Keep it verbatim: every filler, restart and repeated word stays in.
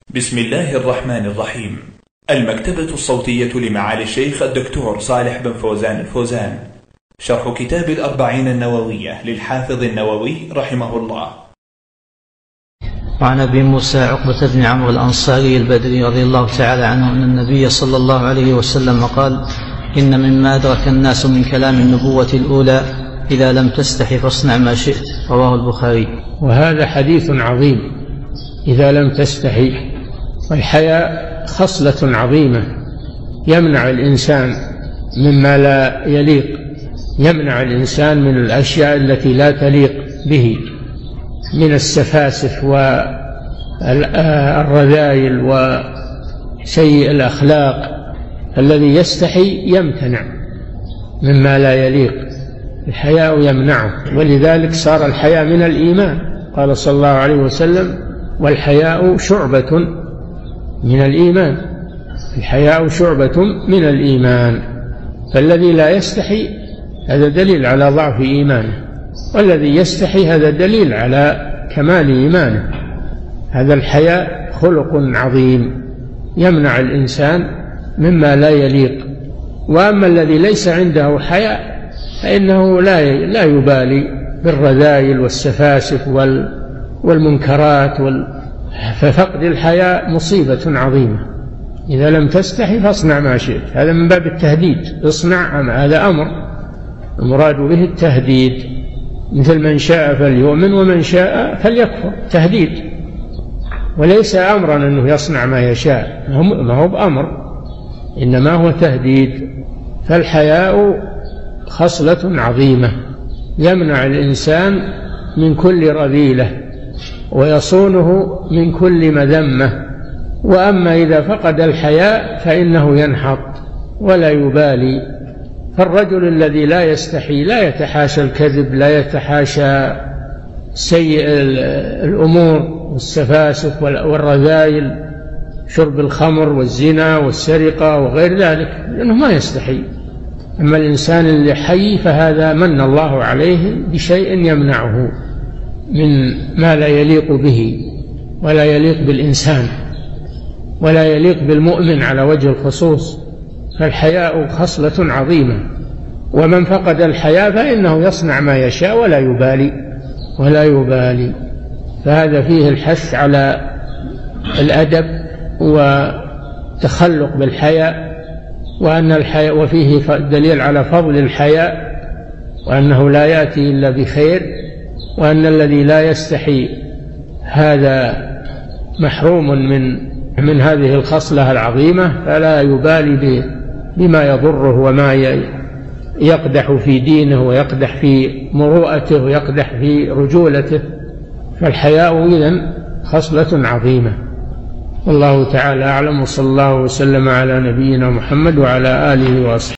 بسم الله الرحمن الرحيم. المكتبة الصوتية لمعالي الشيخ الدكتور صالح بن فوزان الفوزان، شرح كتاب الأربعين النووية للحافظ النووي رحمه الله. وعن أبي موسى عقبة بن عمرو الأنصاري البدري رضي الله تعالى عنه أن النبي صلى الله عليه وسلم قال: إن مما أدرك الناس من كلام النبوة الأولى إذا لم تستحي فاصنع ما شئت، رواه البخاري. وهذا حديث عظيم، إذا لم تستحي. والحياء خصلة عظيمة يمنع الإنسان مما لا يليق، يمنع الإنسان من الأشياء التي لا تليق به من السفاسف والرذائل وسيء الأخلاق. الذي يستحي يمتنع مما لا يليق، الحياء يمنعه، ولذلك صار الحياء من الإيمان. قال صلى الله عليه وسلم: والحياء شعبة من الإيمان. الحياء شعبة من الإيمان. فالذي لا يستحي هذا دليل على ضعف إيمانه، والذي يستحي هذا دليل على كمال إيمانه. هذا الحياء خلق عظيم يمنع الإنسان مما لا يليق. وأما الذي ليس عنده حياء فإنه لا لا يبالي بالرذائل والسفاسف والمنكرات وال ففقد الحياء مصيبة عظيمة. إذا لم تستحي فاصنع ما شئت، هذا من باب التهديد. اصنع، هذا أمر، المراد به التهديد، مثل من شاء فليؤمن ومن شاء فليكفر، تهديد، وليس أمرا أنه يصنع ما يشاء، ما هو بأمر، إنما هو تهديد. فالحياء خصلة عظيمة يمنع الإنسان من كل رذيلة ويصونه من كل مذمة. وأما إذا فقد الحياء فإنه ينحط ولا يبالي. فالرجل الذي لا يستحي لا يتحاشى الكذب، لا يتحاشى سيء الأمور والسفاسف والرذائل، شرب الخمر والزنا والسرقة وغير ذلك، لأنه ما يستحي. أما الإنسان اللي حي فهذا من الله عليه بشيء يمنعه من ما لا يليق به ولا يليق بالإنسان ولا يليق بالمؤمن على وجه الخصوص. فالحياء خصلة عظيمة، ومن فقد الحياء فإنه يصنع ما يشاء ولا يبالي ولا يبالي. فهذا فيه الحث على الأدب وتخلق بالحياء، وأن الحياء وفيه دليل على فضل الحياء، وأنه لا يأتي إلا بخير، وأن الذي لا يستحي هذا محروم من من هذه الخصلة العظيمة، فلا يبالي بما يضره وما يقدح في دينه ويقدح في مروءته ويقدح في رجولته. فالحياء إذن خصلة عظيمة. والله تعالى أعلم، وصلى الله وسلم على نبينا محمد وعلى آله وأصحابه.